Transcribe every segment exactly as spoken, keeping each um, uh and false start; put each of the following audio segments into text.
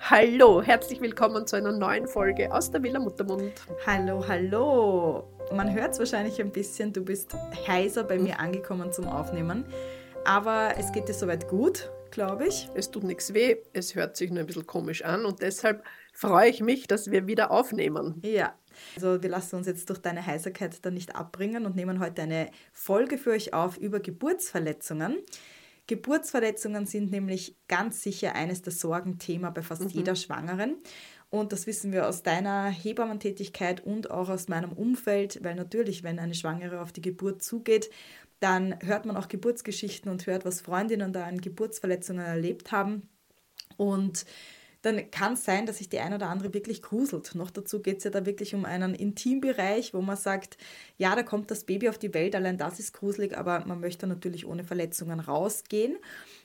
Hallo, herzlich willkommen zu einer neuen Folge aus der Villa Muttermund. Hallo, hallo. Man hört es wahrscheinlich ein bisschen, du bist heiser bei mir angekommen zum Aufnehmen. Aber es geht dir soweit gut, glaube ich. Es tut nichts weh, es hört sich nur ein bisschen komisch an und deshalb freue ich mich, dass wir wieder aufnehmen. Ja, also wir lassen uns jetzt durch deine Heiserkeit dann nicht abbringen und nehmen heute eine Folge für euch auf über Geburtsverletzungen. Geburtsverletzungen sind nämlich ganz sicher eines der Sorgenthemen bei fast mhm. jeder Schwangeren. Und das wissen wir aus deiner Hebammentätigkeit und auch aus meinem Umfeld, weil natürlich, wenn eine Schwangere auf die Geburt zugeht, dann hört man auch Geburtsgeschichten und hört, was Freundinnen da an Geburtsverletzungen erlebt haben. Und dann kann es sein, dass sich die eine oder andere wirklich gruselt. Noch dazu geht es ja da wirklich um einen Intimbereich, wo man sagt, ja, da kommt das Baby auf die Welt, allein das ist gruselig, aber man möchte natürlich ohne Verletzungen rausgehen.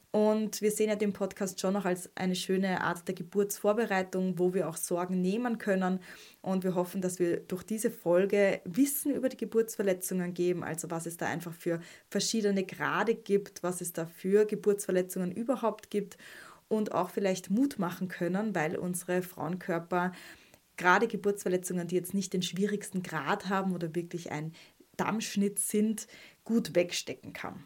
Und wir sehen ja den Podcast schon noch als eine schöne Art der Geburtsvorbereitung, wo wir auch Sorgen nehmen können. Und wir hoffen, dass wir durch diese Folge Wissen über die Geburtsverletzungen geben, also was es da einfach für verschiedene Grade gibt, was es da für Geburtsverletzungen überhaupt gibt. Und auch vielleicht Mut machen können, weil unsere Frauenkörper gerade Geburtsverletzungen, die jetzt nicht den schwierigsten Grad haben oder wirklich ein Dammschnitt sind, gut wegstecken kann.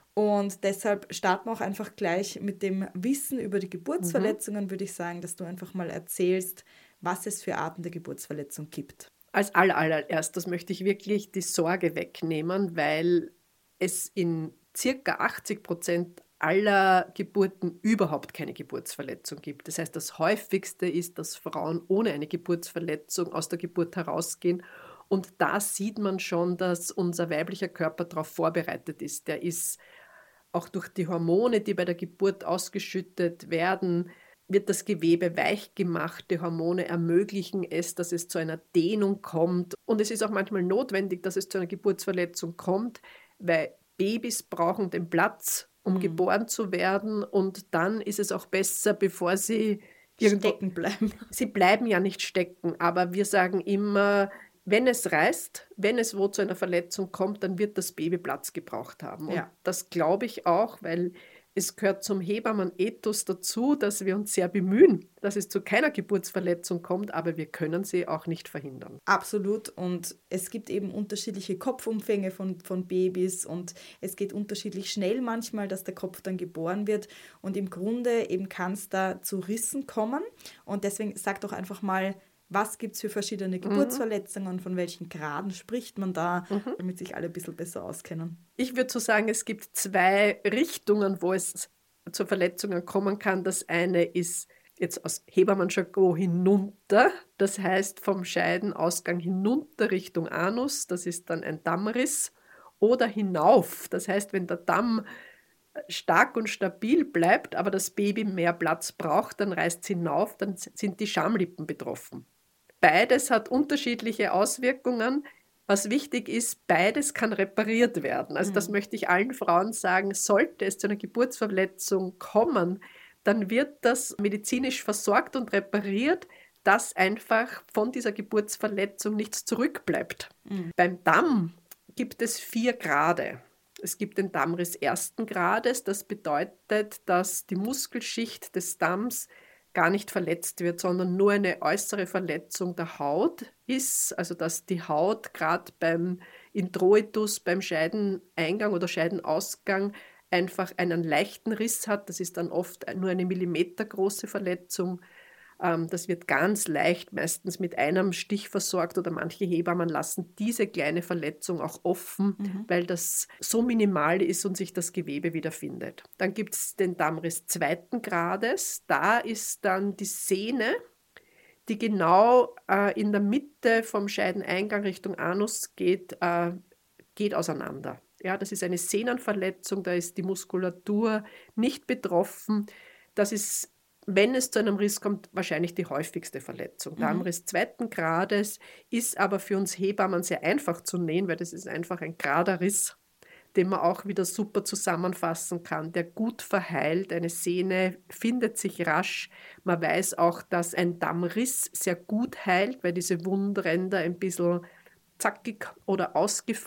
Und deshalb starten wir auch einfach gleich mit dem Wissen über die Geburtsverletzungen, mhm. würde ich sagen, dass du einfach mal erzählst, was es für Arten der Geburtsverletzung gibt. Als allererstes möchte ich wirklich die Sorge wegnehmen, weil es in circa achtzig Prozent aller Geburten überhaupt keine Geburtsverletzung gibt. Das heißt, das häufigste ist, dass Frauen ohne eine Geburtsverletzung aus der Geburt herausgehen. Und da sieht man schon, dass unser weiblicher Körper darauf vorbereitet ist. Der ist auch durch die Hormone, die bei der Geburt ausgeschüttet werden, wird das Gewebe weich gemacht. Die Hormone ermöglichen es, dass es zu einer Dehnung kommt. Und es ist auch manchmal notwendig, dass es zu einer Geburtsverletzung kommt, weil Babys brauchen den Platz, um mhm. geboren zu werden, und dann ist es auch besser, bevor sie irgendwo stecken bleiben. Sie bleiben ja nicht stecken, aber wir sagen immer, wenn es reißt, wenn es wo zu einer Verletzung kommt, dann wird das Baby Platz gebraucht haben. Und ja. das glaube ich auch, weil es gehört zum Hebammenethos dazu, dass wir uns sehr bemühen, dass es zu keiner Geburtsverletzung kommt, aber wir können sie auch nicht verhindern. Absolut, und es gibt eben unterschiedliche Kopfumfänge von, von Babys und es geht unterschiedlich schnell manchmal, dass der Kopf dann geboren wird, und im Grunde eben kann es da zu Rissen kommen, und deswegen sagt doch einfach mal, was gibt es für verschiedene Geburtsverletzungen, mhm. von welchen Graden spricht man da, mhm. damit sich alle ein bisschen besser auskennen? Ich würde so sagen, es gibt zwei Richtungen, wo es zu Verletzungen kommen kann. Das eine ist jetzt aus Hebammenjargon hinunter, das heißt vom Scheidenausgang hinunter Richtung Anus, das ist dann ein Dammriss, oder hinauf, das heißt, wenn der Damm stark und stabil bleibt, aber das Baby mehr Platz braucht, dann reißt es hinauf, dann sind die Schamlippen betroffen. Beides hat unterschiedliche Auswirkungen. Was wichtig ist, beides kann repariert werden. Also mhm. das möchte ich allen Frauen sagen, sollte es zu einer Geburtsverletzung kommen, dann wird das medizinisch versorgt und repariert, dass einfach von dieser Geburtsverletzung nichts zurückbleibt. Mhm. Beim Damm gibt es vier Grade. Es gibt den Dammriss ersten Grades, das bedeutet, dass die Muskelschicht des Damms gar nicht verletzt wird, sondern nur eine äußere Verletzung der Haut ist, also dass die Haut gerade beim Introitus, beim Scheideneingang oder Scheidenausgang einfach einen leichten Riss hat. Das ist dann oft nur eine millimetergroße Verletzung. Das wird ganz leicht, meistens mit einem Stich versorgt, oder manche Hebammen lassen diese kleine Verletzung auch offen, mhm. weil das so minimal ist und sich das Gewebe wiederfindet. Dann gibt es den Dammriss zweiten Grades. Da ist dann die Sehne, die genau äh, in der Mitte vom Scheideneingang Richtung Anus geht, äh, geht auseinander. Ja, das ist eine Sehnenverletzung, da ist die Muskulatur nicht betroffen. Das ist, wenn es zu einem Riss kommt, wahrscheinlich die häufigste Verletzung. Mhm. Dammriss zweiten Grades ist aber für uns Hebammen sehr einfach zu nähen, weil das ist einfach ein gerader Riss, den man auch wieder super zusammenfassen kann, der gut verheilt. Eine Sehne findet sich rasch. Man weiß auch, dass ein Dammriss sehr gut heilt, weil diese Wundränder ein bisschen zackig oder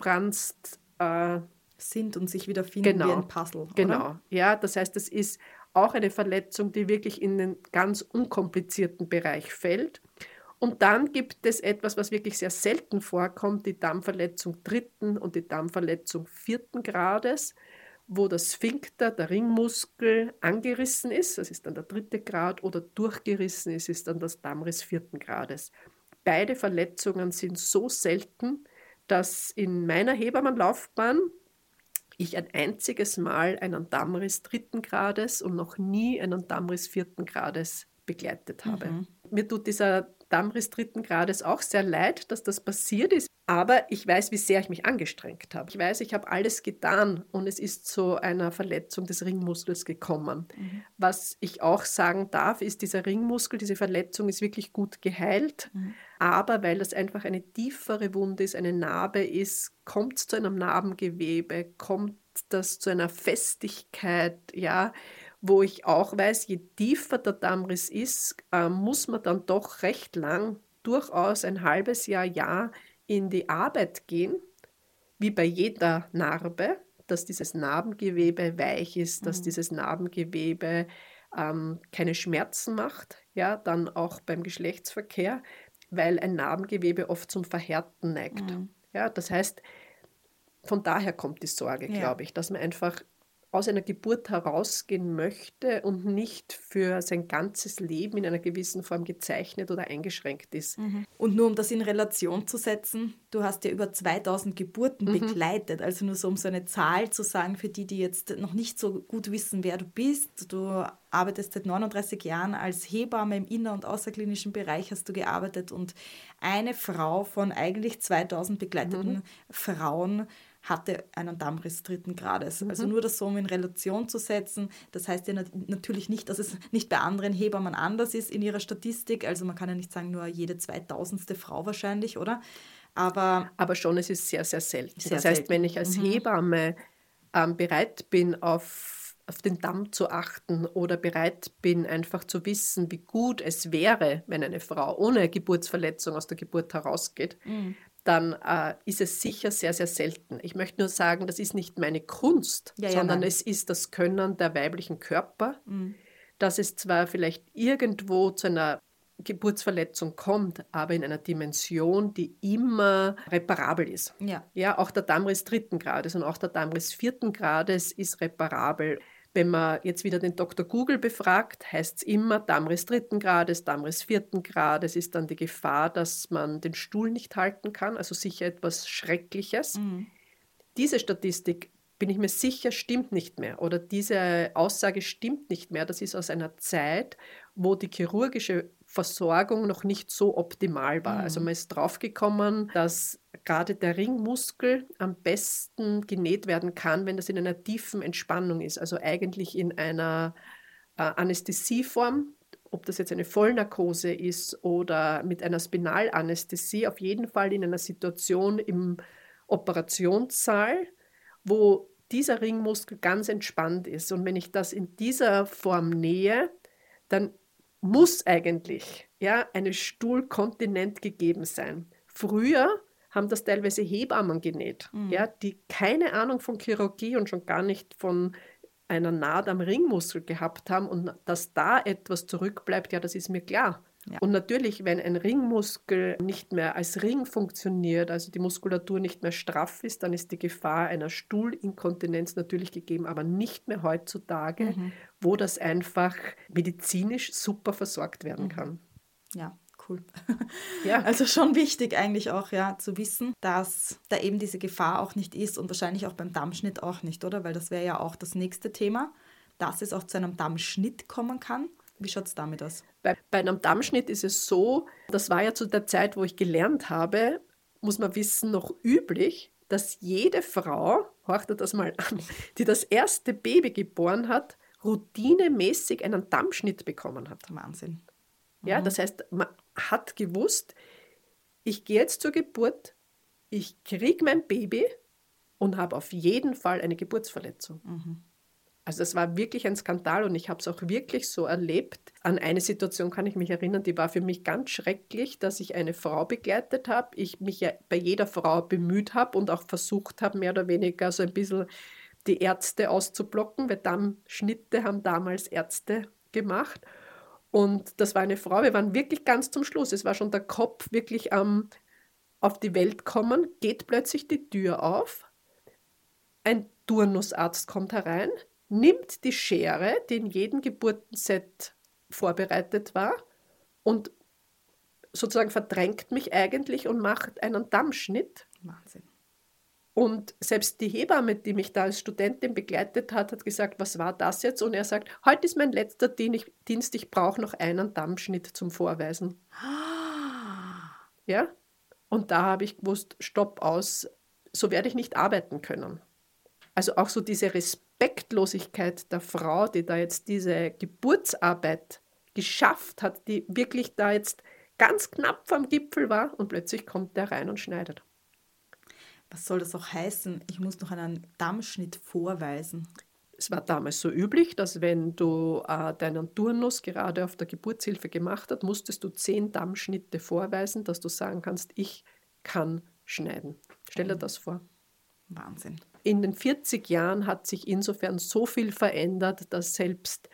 ausgefranst äh, sind und sich wieder finden genau, wie ein Puzzle. Genau, oder? Ja, das heißt, es ist Auch eine Verletzung, die wirklich in den ganz unkomplizierten Bereich fällt. Und dann gibt es etwas, was wirklich sehr selten vorkommt, die Darmverletzung dritten und die Darmverletzung vierten Grades, wo das Sphinkter, der Ringmuskel, angerissen ist, das ist dann der dritte Grad, oder durchgerissen ist, ist dann das Darmriss vierten Grades. Beide Verletzungen sind so selten, dass in meiner Hebammenlaufbahn ich ein einziges Mal einen Darmriss dritten Grades und noch nie einen Darmriss vierten Grades begleitet habe. Mhm. Mir tut dieser Darmriss dritten Grades auch sehr leid, dass das passiert ist, aber ich weiß, wie sehr ich mich angestrengt habe. Ich weiß, ich habe alles getan und es ist zu einer Verletzung des Ringmuskels gekommen. Mhm. Was ich auch sagen darf, ist, dieser Ringmuskel, diese Verletzung ist wirklich gut geheilt, mhm. aber weil das einfach eine tiefere Wunde ist, eine Narbe ist, kommt es zu einem Narbengewebe, kommt das zu einer Festigkeit, ja, wo ich auch weiß, je tiefer der Darmriss ist, äh, muss man dann doch recht lang, durchaus ein halbes Jahr, Jahr in die Arbeit gehen, wie bei jeder Narbe, dass dieses Narbengewebe weich ist, dass mhm. dieses Narbengewebe ähm, keine Schmerzen macht, ja, dann auch beim Geschlechtsverkehr, weil ein Narbengewebe oft zum Verhärten neigt. Mhm. Ja, das heißt, von daher kommt die Sorge, ja. glaube ich, dass man einfach aus einer Geburt herausgehen möchte und nicht für sein ganzes Leben in einer gewissen Form gezeichnet oder eingeschränkt ist. Mhm. Und nur um das in Relation zu setzen, du hast ja über zweitausend Geburten mhm. begleitet, also nur so um so eine Zahl zu sagen, für die, die jetzt noch nicht so gut wissen, wer du bist. Du arbeitest seit neununddreißig Jahren als Hebamme im inner- und außerklinischen Bereich, hast du gearbeitet, und eine Frau von eigentlich zweitausend begleiteten mhm. Frauen hatte einen Darmriss dritten Grades. Mhm. Also nur das so, um in Relation zu setzen. Das heißt ja nat- natürlich nicht, dass es nicht bei anderen Hebammen anders ist in ihrer Statistik. Also man kann ja nicht sagen, nur jede zweitausendste Frau wahrscheinlich, oder? Aber, Aber schon, es ist sehr, sehr selten. Sehr das heißt, selten. wenn ich als mhm. Hebamme ähm, bereit bin, auf, auf den Darm zu achten oder bereit bin, einfach zu wissen, wie gut es wäre, wenn eine Frau ohne Geburtsverletzung aus der Geburt herausgeht, mhm. dann äh, ist es sicher sehr, sehr selten. Ich möchte nur sagen, das ist nicht meine Kunst, ja, sondern ja, es ist das Können der weiblichen Körper, mhm. dass es zwar vielleicht irgendwo zu einer Geburtsverletzung kommt, aber in einer Dimension, die immer reparabel ist. Ja. Ja, auch der Darmriss dritten Grades und auch der Darmriss vierten Grades ist reparabel. Wenn man jetzt wieder den Doktor Google befragt, heißt es immer Darmriss dritten Grades, Darmriss vierten Grades, ist dann die Gefahr, dass man den Stuhl nicht halten kann, also sicher etwas Schreckliches. Mhm. Diese Statistik, bin ich mir sicher, stimmt nicht mehr, oder diese Aussage stimmt nicht mehr. Das ist aus einer Zeit, wo die chirurgische Versorgung noch nicht so optimal war. Mhm. Also man ist draufgekommen, dass gerade der Ringmuskel am besten genäht werden kann, wenn das in einer tiefen Entspannung ist, also eigentlich in einer äh, Anästhesieform, ob das jetzt eine Vollnarkose ist oder mit einer Spinalanästhesie, auf jeden Fall in einer Situation im Operationssaal, wo dieser Ringmuskel ganz entspannt ist. Und wenn ich das in dieser Form nähe, dann muss eigentlich ja, eine Stuhlkontinent gegeben sein. Früher haben das teilweise Hebammen genäht, mhm. ja, die keine Ahnung von Chirurgie und schon gar nicht von einer Naht am Ringmuskel gehabt haben. Und dass da etwas zurückbleibt, ja, das ist mir klar. Ja. Und natürlich, wenn ein Ringmuskel nicht mehr als Ring funktioniert, also die Muskulatur nicht mehr straff ist, dann ist die Gefahr einer Stuhlinkontinenz natürlich gegeben, aber nicht mehr heutzutage, mhm. wo das einfach medizinisch super versorgt werden mhm. kann. Ja, cool. Ja. Also schon wichtig eigentlich auch, ja, zu wissen, dass da eben diese Gefahr auch nicht ist und wahrscheinlich auch beim Darmschnitt auch nicht, oder? Weil das wäre ja auch das nächste Thema, dass es auch zu einem Darmschnitt kommen kann. Wie schaut es damit aus? Bei, bei einem Darmschnitt ist es so, das war ja zu der Zeit, wo ich gelernt habe, muss man wissen, noch üblich, dass jede Frau, horcht ihr das mal an, die das erste Baby geboren hat, routinemäßig einen Darmschnitt bekommen hat. Wahnsinn. Mhm. Ja, das heißt, man hat gewusst, ich gehe jetzt zur Geburt, ich kriege mein Baby und habe auf jeden Fall eine Geburtsverletzung. Mhm. Also das war wirklich ein Skandal und ich habe es auch wirklich so erlebt. An eine Situation kann ich mich erinnern, die war für mich ganz schrecklich, dass ich eine Frau begleitet habe, ich mich ja bei jeder Frau bemüht habe und auch versucht habe, mehr oder weniger so ein bisschen die Ärzte auszublocken, weil Dammschnitte haben damals Ärzte gemacht. Und das war eine Frau, wir waren wirklich ganz zum Schluss. Es war schon der Kopf wirklich am auf die Welt kommen, geht plötzlich die Tür auf. Ein Turnusarzt kommt herein, nimmt die Schere, die in jedem Geburtenset vorbereitet war, und sozusagen verdrängt mich eigentlich und macht einen Dammschnitt. Wahnsinn. Und selbst die Hebamme, die mich da als Studentin begleitet hat, hat gesagt, was war das jetzt? Und er sagt, heute ist mein letzter Dienst, ich brauche noch einen Dammschnitt zum Vorweisen. Ja? Und da habe ich gewusst, stopp, aus, so werde ich nicht arbeiten können. Also auch so diese Respektlosigkeit der Frau, die da jetzt diese Geburtsarbeit geschafft hat, die wirklich da jetzt ganz knapp vom Gipfel war, und plötzlich kommt der rein und schneidet. Was soll das auch heißen? Ich muss noch einen Dammschnitt vorweisen. Es war damals so üblich, dass wenn du äh, deinen Turnus gerade auf der Geburtshilfe gemacht hast, musstest du zehn Dammschnitte vorweisen, dass du sagen kannst, ich kann schneiden. Stell dir das vor. Wahnsinn. In den vierzig Jahren hat sich insofern so viel verändert, dass selbst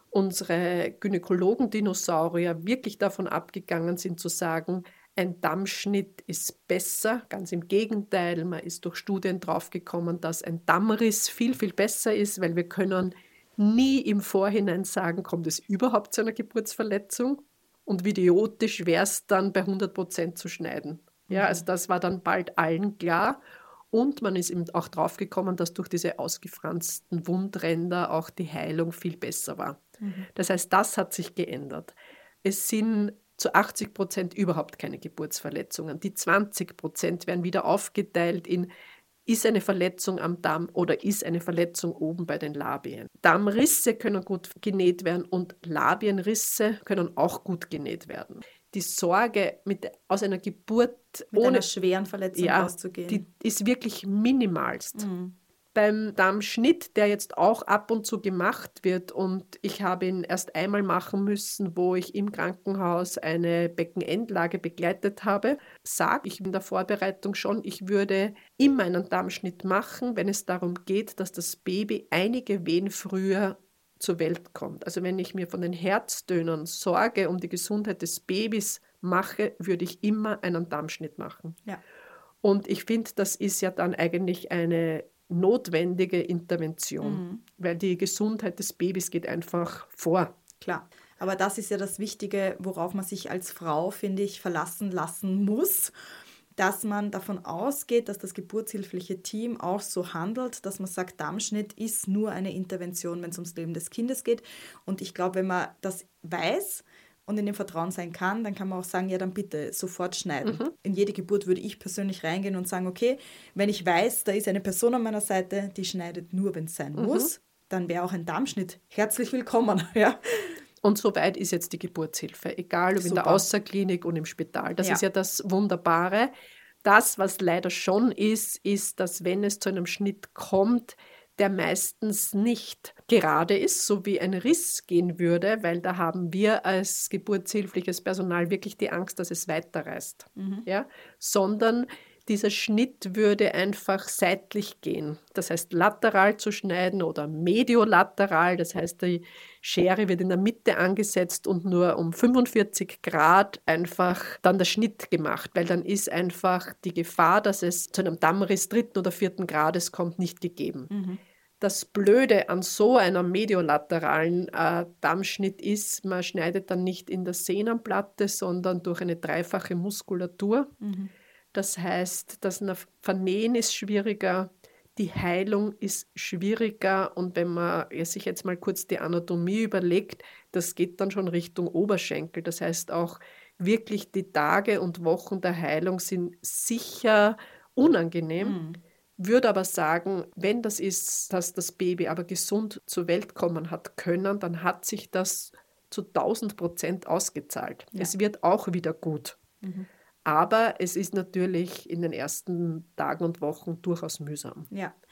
unsere Gynäkologen-Dinosaurier wirklich davon abgegangen sind zu sagen, ein Dammschnitt ist besser. Ganz im Gegenteil, man ist durch Studien draufgekommen, dass ein Dammriss viel, viel besser ist, weil wir können nie im Vorhinein sagen, kommt es überhaupt zu einer Geburtsverletzung, und wie idiotisch wäre es dann, bei hundert Prozent zu schneiden. Ja, also das war dann bald allen klar. Und man ist eben auch draufgekommen, dass durch diese ausgefransten Wundränder auch die Heilung viel besser war. Mhm. Das heißt, das hat sich geändert. Es sind zu achtzig Prozent überhaupt keine Geburtsverletzungen. Die zwanzig Prozent werden wieder aufgeteilt in, ist eine Verletzung am Damm oder ist eine Verletzung oben bei den Labien. Dammrisse können gut genäht werden und Labienrisse können auch gut genäht werden. Die Sorge, mit, aus einer Geburt mit ohne einer schweren Verletzung ja, rauszugehen, die ist wirklich minimalst. Mhm. Beim Dammschnitt, der jetzt auch ab und zu gemacht wird, und ich habe ihn erst einmal machen müssen, wo ich im Krankenhaus eine Beckenendlage begleitet habe, sage ich in der Vorbereitung schon, ich würde immer einen Dammschnitt machen, wenn es darum geht, dass das Baby einige Wehen früher zur Welt kommt. Also wenn ich mir von den Herztönen Sorge um die Gesundheit des Babys mache, würde ich immer einen Dammschnitt machen. Ja. Und ich finde, das ist ja dann eigentlich eine notwendige Intervention, mhm. weil die Gesundheit des Babys geht einfach vor. Klar, aber das ist ja das Wichtige, worauf man sich als Frau, finde ich, verlassen lassen muss, dass man davon ausgeht, dass das geburtshilfliche Team auch so handelt, dass man sagt, Dammschnitt ist nur eine Intervention, wenn es ums Leben des Kindes geht. Und ich glaube, wenn man das weiß und in dem Vertrauen sein kann, dann kann man auch sagen, ja, dann bitte sofort schneiden. Mhm. In jede Geburt würde ich persönlich reingehen und sagen, okay, wenn ich weiß, da ist eine Person an meiner Seite, die schneidet nur, wenn es sein mhm. muss, dann wäre auch ein Dammschnitt herzlich willkommen. Ja. Und so weit ist jetzt die Geburtshilfe, egal ob Super. In der Außerklinik und im Spital. Das ja. ist ja das Wunderbare. Das, was leider schon ist, ist, dass wenn es zu einem Schnitt kommt, der meistens nicht gerade ist, so wie ein Riss gehen würde, weil da haben wir als geburtshilfliches Personal wirklich die Angst, dass es weiterreißt. Mhm. Ja? Sondern dieser Schnitt würde einfach seitlich gehen. Das heißt, lateral zu schneiden oder mediolateral. Das heißt, die Schere wird in der Mitte angesetzt und nur um fünfundvierzig Grad einfach dann der Schnitt gemacht, weil dann ist einfach die Gefahr, dass es zu einem Dammriss dritten oder vierten Grades kommt, nicht gegeben. Mhm. Das Blöde an so einem mediolateralen äh, Dammschnitt ist, man schneidet dann nicht in der Sehnenplatte, sondern durch eine dreifache Muskulatur. Mhm. Das heißt, das Vernähen ist schwieriger, die Heilung ist schwieriger, und wenn man sich jetzt mal kurz die Anatomie überlegt, das geht dann schon Richtung Oberschenkel. Das heißt auch wirklich die Tage und Wochen der Heilung sind sicher unangenehm. Mhm. Würde aber sagen, wenn das ist, dass das Baby aber gesund zur Welt kommen hat können, dann hat sich das zu tausend Prozent ausgezahlt. Ja. Es wird auch wieder gut. Mhm. Aber es ist natürlich in den ersten Tagen und Wochen durchaus mühsam. Ja.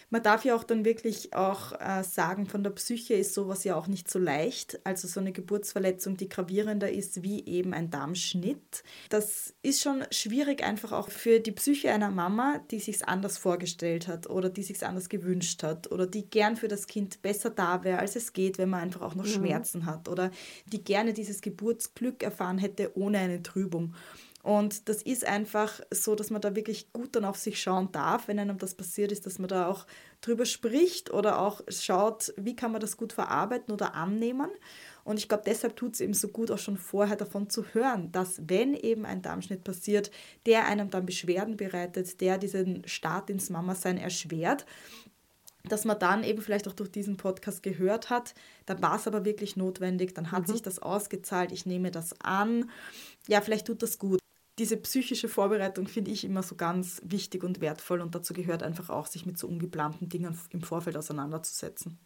Man darf ja auch dann wirklich auch äh, sagen, von der Psyche ist sowas ja auch nicht so leicht. Also so eine Geburtsverletzung, die gravierender ist wie eben ein Darmschnitt. Das ist schon schwierig einfach auch für die Psyche einer Mama, die sich's anders vorgestellt hat oder die sich's anders gewünscht hat oder die gern für das Kind besser da wäre, als es geht, wenn man einfach auch noch mhm. Schmerzen hat oder die gerne dieses Geburtsglück erfahren hätte ohne eine Trübung. Und das ist einfach so, dass man da wirklich gut dann auf sich schauen darf, wenn einem das passiert ist, dass man da auch drüber spricht oder auch schaut, wie kann man das gut verarbeiten oder annehmen. Und ich glaube, deshalb tut es eben so gut, auch schon vorher davon zu hören, dass wenn eben ein Darmschnitt passiert, der einem dann Beschwerden bereitet, der diesen Start ins Mama-Sein erschwert, dass man dann eben vielleicht auch durch diesen Podcast gehört hat, dann war es aber wirklich notwendig, dann hat mhm. sich das ausgezahlt, ich nehme das an, ja, vielleicht tut das gut. Diese psychische Vorbereitung finde ich immer so ganz wichtig und wertvoll und dazu gehört einfach auch, sich mit so ungeplanten Dingen im Vorfeld auseinanderzusetzen.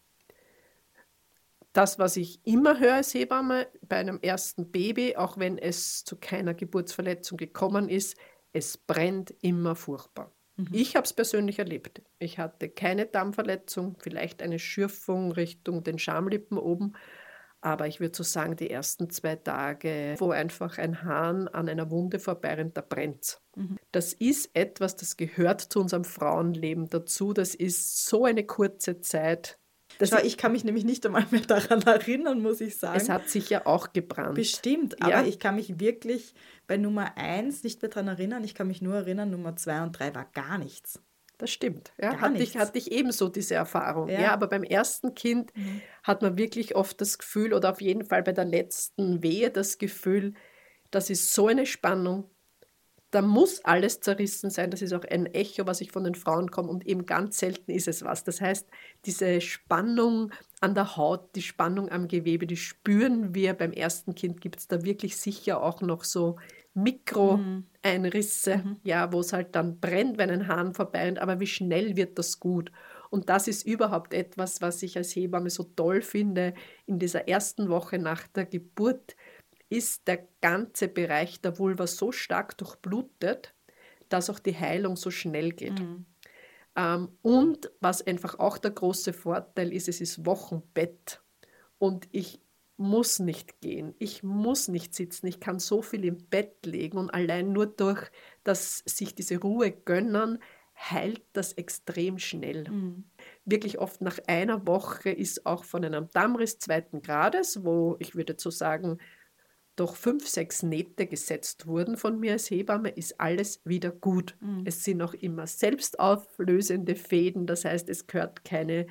Das, was ich immer höre als Hebamme bei einem ersten Baby, auch wenn es zu keiner Geburtsverletzung gekommen ist, es brennt immer furchtbar. Mhm. Ich habe es persönlich erlebt. Ich hatte keine Darmverletzung, vielleicht eine Schürfung Richtung den Schamlippen oben, aber ich würde so sagen, die ersten zwei Tage, wo einfach ein Hahn an einer Wunde vorbeirennt, da brennt. Mhm. Das ist etwas, das gehört zu unserem Frauenleben dazu. Das ist so eine kurze Zeit. Schau, ich kann mich nämlich nicht einmal mehr daran erinnern, muss ich sagen. Es hat sicher auch gebrannt. Bestimmt, aber ja. Ich kann mich wirklich bei Nummer eins nicht mehr daran erinnern. Ich kann mich nur erinnern, Nummer zwei und drei war gar nichts. Das stimmt. Ja, hatte, ich, hatte ich ebenso diese Erfahrung. Ja. Ja, aber beim ersten Kind mhm. hat man wirklich oft das Gefühl, oder auf jeden Fall bei der letzten Wehe das Gefühl, das ist so eine Spannung, da muss alles zerrissen sein. Das ist auch ein Echo, was ich von den Frauen komme und eben ganz selten ist es was. Das heißt, diese Spannung an der Haut, die Spannung am Gewebe, die spüren wir. Beim ersten Kind gibt es da wirklich sicher auch noch so Mikroeinrisse, mhm. ja, wo es halt dann brennt, wenn ein Hahn vorbeirennt, aber wie schnell wird das gut? Und das ist überhaupt etwas, was ich als Hebamme so toll finde. In dieser ersten Woche nach der Geburt ist der ganze Bereich der Vulva so stark durchblutet, dass auch die Heilung so schnell geht. Mhm. Ähm, und was einfach auch der große Vorteil ist, es ist Wochenbett und ich muss nicht gehen, ich muss nicht sitzen, ich kann so viel im Bett legen und allein nur durch das sich diese Ruhe gönnen, heilt das extrem schnell. Mhm. Wirklich oft nach einer Woche ist auch von einem Darmriss zweiten Grades, wo ich würde so sagen, doch fünf, sechs Nähte gesetzt wurden von mir als Hebamme, ist alles wieder gut. Mhm. Es sind auch immer selbstauflösende Fäden, das heißt, es gehört keine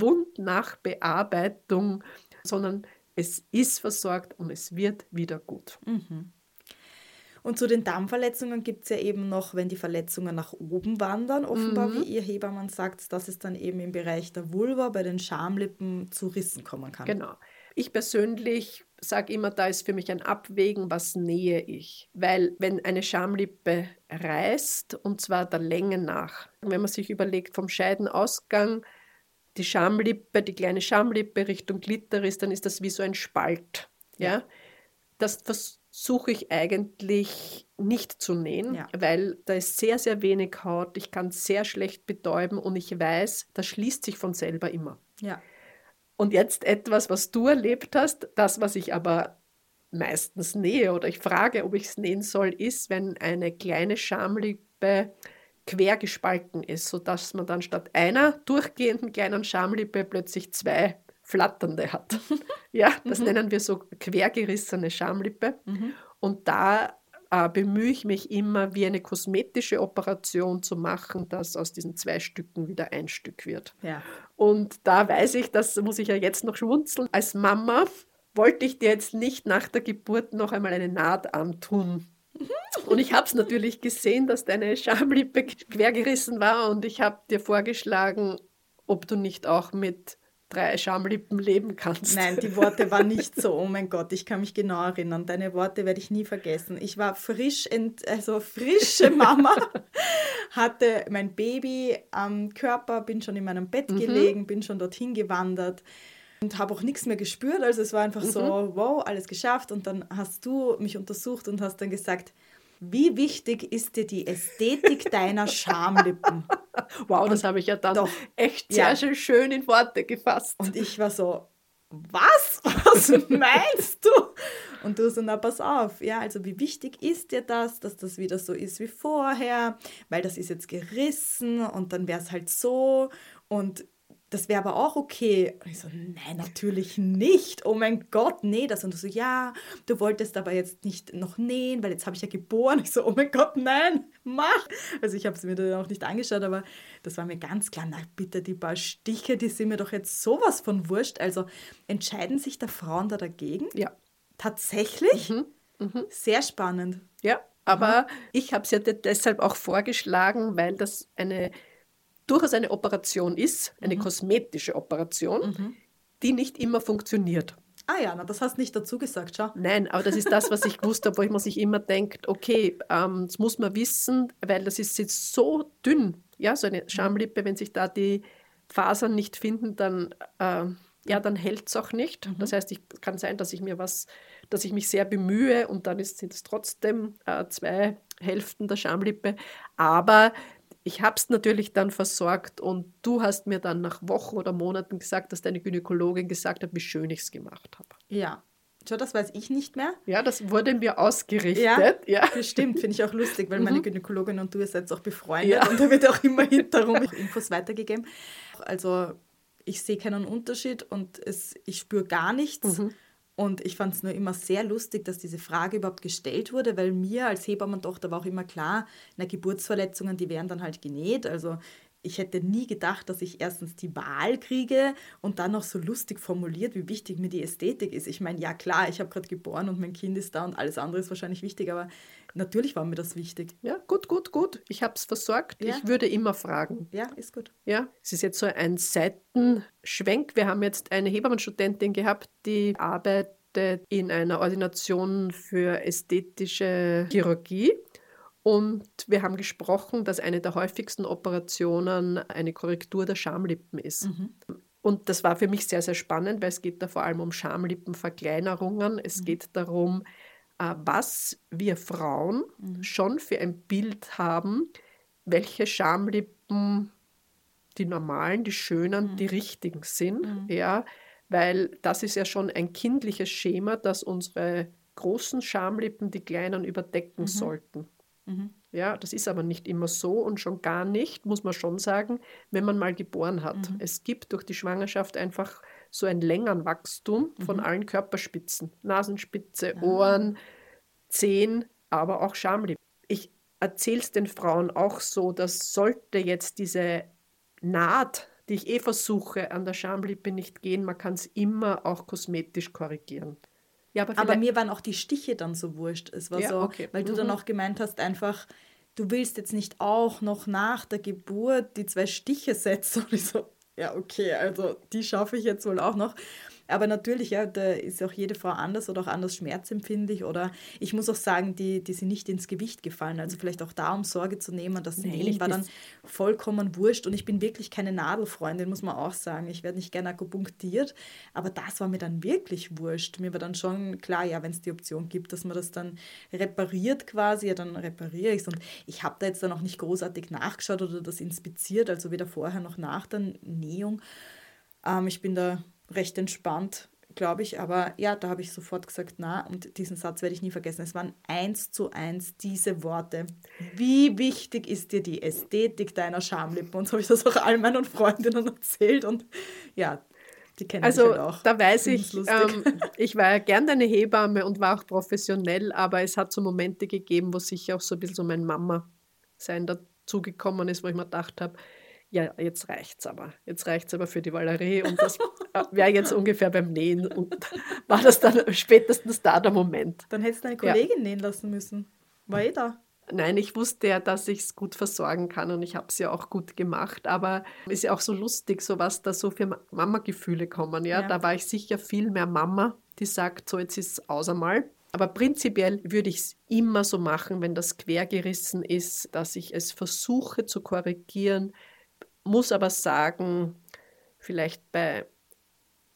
Wundnachbearbeitung, sondern es ist versorgt und es wird wieder gut. Mhm. Und zu den Darmverletzungen gibt es ja eben noch, wenn die Verletzungen nach oben wandern, offenbar, mhm. wie ihr Hebammen sagt, dass es dann eben im Bereich der Vulva bei den Schamlippen zu Rissen kommen kann. Genau. Ich persönlich sage immer, da ist für mich ein Abwägen, was nähe ich. Weil wenn eine Schamlippe reißt, und zwar der Länge nach, wenn man sich überlegt, vom Scheidenausgang, die Schamlippe, die kleine Schamlippe Richtung Klitoris, dann ist das wie so ein Spalt. Ja? Ja? Das versuche ich eigentlich nicht zu nähen, ja. weil da ist sehr, sehr wenig Haut, ich kann sehr schlecht betäuben und ich weiß, das schließt sich von selber immer. Ja. Und jetzt etwas, was du erlebt hast, das, was ich aber meistens nähe oder ich frage, ob ich es nähen soll, ist, wenn eine kleine Schamlippe quer gespalten ist, sodass man dann statt einer durchgehenden kleinen Schamlippe plötzlich zwei flatternde hat. Ja, das mhm. nennen wir so quergerissene Schamlippe. Mhm. Und da äh, bemühe ich mich immer, wie eine kosmetische Operation zu machen, dass aus diesen zwei Stücken wieder ein Stück wird. Ja. Und da weiß ich, das muss ich ja jetzt noch schmunzeln. Als Mama wollte ich dir jetzt nicht nach der Geburt noch einmal eine Naht antun. Und ich habe es natürlich gesehen, dass deine Schamlippe quergerissen war und ich habe dir vorgeschlagen, ob du nicht auch mit drei Schamlippen leben kannst. Nein, die Worte waren nicht so, oh mein Gott, ich kann mich genau erinnern. Deine Worte werde ich nie vergessen. Ich war frisch, ent, also frische Mama, hatte mein Baby am Körper, bin schon in meinem Bett mhm. gelegen, bin schon dorthin gewandert und habe auch nichts mehr gespürt. Also es war einfach mhm. so, wow, alles geschafft. Und dann hast du mich untersucht und hast dann gesagt, Wie wichtig ist dir die Ästhetik deiner Schamlippen? Wow, das habe ich ja dann doch, echt sehr ja. schön, schön in Worte gefasst. Und ich war so, was? Was meinst du? Und du so, na pass auf, ja, also wie wichtig ist dir das, dass das wieder so ist wie vorher, weil das ist jetzt gerissen und dann wäre es halt so und das wäre aber auch okay. Und ich so, nein, natürlich nicht. Oh mein Gott, nee, das. Und du so, ja, du wolltest aber jetzt nicht noch nähen, weil jetzt habe ich ja geboren. Ich so, oh mein Gott, nein, mach. Also ich habe es mir dann auch nicht angeschaut, aber das war mir ganz klar, na bitte, die paar Stiche, die sind mir doch jetzt sowas von wurscht. Also entscheiden sich da Frauen da dagegen? Ja. Tatsächlich? Mhm. Mhm. Sehr spannend. Ja, aber ich habe es ja de- deshalb auch vorgeschlagen, weil das eine durchaus eine Operation ist, eine kosmetische Operation, die nicht immer funktioniert. Ah ja, na, das hast du nicht dazu gesagt, schau. Nein, aber das ist das, was ich gewusst habe, wo man sich immer denkt, okay, ähm, das muss man wissen, weil das ist jetzt so dünn, ja, so eine Schamlippe, wenn sich da die Fasern nicht finden, dann, äh, ja, dann hält es auch nicht. Das heißt, ich kann sein, dass ich mir was, dass ich mich sehr bemühe und dann ist, sind es trotzdem äh, zwei Hälften der Schamlippe. Aber ich habe es natürlich dann versorgt und du hast mir dann nach Wochen oder Monaten gesagt, dass deine Gynäkologin gesagt hat, wie schön ich es gemacht habe. Ja, schau, das weiß ich nicht mehr. Ja, das wurde mir ausgerichtet. Ja, Ja. das stimmt, finde ich auch lustig, weil meine Gynäkologin und du ihr seid auch befreundet Ja. und da wird auch immer hinterherum Infos weitergegeben. Also ich sehe keinen Unterschied und es, ich spüre gar nichts. Und ich fand es nur immer sehr lustig, dass diese Frage überhaupt gestellt wurde, weil mir als Hebammentochter war auch immer klar, na, Geburtsverletzungen, die werden dann halt genäht. Also ich hätte nie gedacht, dass ich erstens die Wahl kriege und dann noch so lustig formuliert, wie wichtig mir die Ästhetik ist. Ich meine, ja klar, ich habe gerade geboren und mein Kind ist da und alles andere ist wahrscheinlich wichtig, aber natürlich war mir das wichtig. Ja, gut, gut, gut. Ich habe es versorgt. Ja. Ich würde immer fragen. Ja, ist gut. Ja, es ist jetzt so ein Seitenschwenk. Wir haben jetzt eine Hebammenstudentin gehabt, die arbeitet in einer Ordination für ästhetische Chirurgie. Und wir haben gesprochen, dass eine der häufigsten Operationen eine Korrektur der Schamlippen ist. Und das war für mich sehr, sehr spannend, weil es geht da vor allem um Schamlippenverkleinerungen. Es geht darum, äh, was wir Frauen schon für ein Bild haben, welche Schamlippen die normalen, die schönen, die richtigen sind. Ja, weil das ist ja schon ein kindliches Schema, dass unsere großen Schamlippen die kleinen überdecken sollten. Ja, das ist aber nicht immer so und schon gar nicht, muss man schon sagen, wenn man mal geboren hat. Es gibt durch die Schwangerschaft einfach so ein Längenwachstum von allen Körperspitzen. Nasenspitze, Ohren, Zehen, aber auch Schamlippen. Ich erzähle es den Frauen auch so, dass sollte jetzt diese Naht, die ich eh versuche, an der Schamlippe nicht gehen, man kann es immer auch kosmetisch korrigieren. Ja, aber, Aber mir waren auch die Stiche dann so wurscht. Es war Ja, so, okay. weil du dann auch gemeint hast, einfach, du willst jetzt nicht auch noch nach der Geburt die zwei Stiche setzen. Und ich so, ja, okay, also die schaffe ich jetzt wohl auch noch. Aber natürlich, ja, da ist auch jede Frau anders oder auch anders schmerzempfindlich. Oder ich muss auch sagen, die, die sind nicht ins Gewicht gefallen. Also vielleicht auch da, um Sorge zu nehmen, das Nein, Nähen war dann das- vollkommen wurscht. Und ich bin wirklich keine Nadelfreundin, muss man auch sagen. Ich werde nicht gerne akupunktiert. Aber das war mir dann wirklich wurscht. Mir war dann schon klar, ja, wenn es die Option gibt, dass man das dann repariert quasi, ja, dann repariere ich es. Und ich habe da jetzt dann auch nicht großartig nachgeschaut oder das inspiziert, also weder vorher noch nach der Nähung. Ähm, ich bin da recht entspannt, glaube ich, aber ja, da habe ich sofort gesagt, na, und diesen Satz werde ich nie vergessen. Es waren eins zu eins diese Worte. Wie wichtig ist dir die Ästhetik deiner Schamlippen? Und so habe ich das auch all meinen Freundinnen erzählt und ja, die kennen mich Also halt auch. da weiß Finden's ich, lustig. ähm, ich war ja gern eine Hebamme und war auch professionell, aber es hat so Momente gegeben, wo sicher auch so ein bisschen so mein Mama-Sein dazugekommen ist, wo ich mir gedacht habe, ja, jetzt reicht's aber. Jetzt reicht's aber für die Valerie und das wäre jetzt ungefähr beim Nähen und war das dann spätestens da der Moment. Dann hättest du deine Ja. Kollegin nähen lassen müssen. War eh da. Nein, ich wusste ja, dass ich es gut versorgen kann und ich habe es ja auch gut gemacht, aber es ist ja auch so lustig, so was da so für Ma- Mama-Gefühle kommen. Ja? Ja. Da war ich sicher viel mehr Mama, die sagt, so jetzt ist es aus einmal. Aber prinzipiell würde ich es immer so machen, wenn das quergerissen ist, dass ich es versuche zu korrigieren, muss aber sagen, vielleicht bei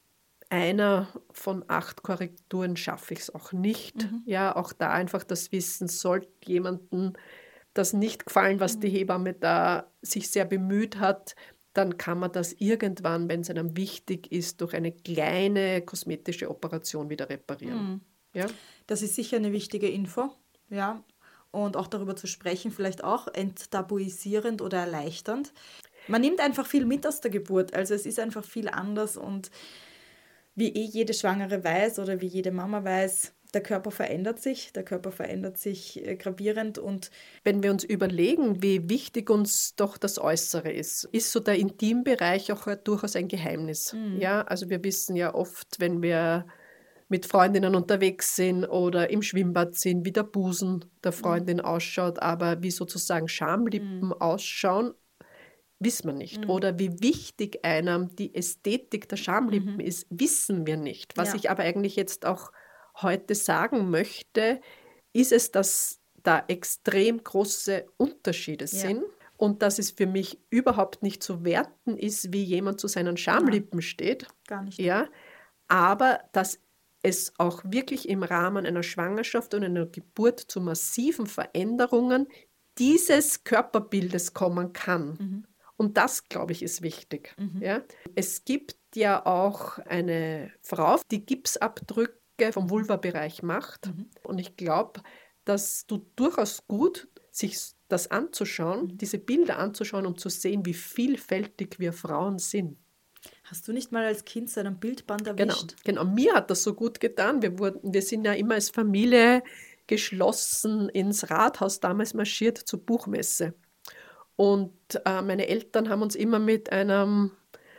einer von acht Korrekturen schaffe ich es auch nicht. Mhm. Ja, auch da einfach das Wissen, sollte jemandem das nicht gefallen, was die Hebamme da sich sehr bemüht hat, dann kann man das irgendwann, wenn es einem wichtig ist, durch eine kleine kosmetische Operation wieder reparieren. Mhm. Ja? Das ist sicher eine wichtige Info, ja. Und auch darüber zu sprechen, vielleicht auch enttabuisierend oder erleichternd. Man nimmt einfach viel mit aus der Geburt, also es ist einfach viel anders und wie eh jede Schwangere weiß oder wie jede Mama weiß, der Körper verändert sich, der Körper verändert sich äh, gravierend und Wenn wir uns überlegen, wie wichtig uns doch das Äußere ist, ist so der Intimbereich auch durchaus ein Geheimnis. Mhm. Ja, also wir wissen ja oft, wenn wir mit Freundinnen unterwegs sind oder im Schwimmbad sind, wie der Busen der Freundin ausschaut, aber wie sozusagen Schamlippen ausschauen, wissen wir nicht. Oder wie wichtig einem die Ästhetik der Schamlippen ist, wissen wir nicht. Was Ja. ich aber eigentlich jetzt auch heute sagen möchte, ist es, dass da extrem große Unterschiede Ja. sind und dass es für mich überhaupt nicht zu werten ist, wie jemand zu seinen Schamlippen steht. gar nicht. Ja, aber dass es auch wirklich im Rahmen einer Schwangerschaft und einer Geburt zu massiven Veränderungen dieses Körperbildes kommen kann. Und das, glaube ich, ist wichtig. Ja? Es gibt ja auch eine Frau, die Gipsabdrücke vom Vulvabereich macht. Und ich glaube, dass du durchaus gut sich das anzuschauen, diese Bilder anzuschauen, um zu sehen, wie vielfältig wir Frauen sind. Hast du nicht mal als Kind so einen Bildband Genau, erwischt? genau. Mir hat das so gut getan. Wir, wurden, wir sind ja immer als Familie geschlossen ins Rathaus damals marschiert zur Buchmesse. Und äh, meine Eltern haben uns immer mit einem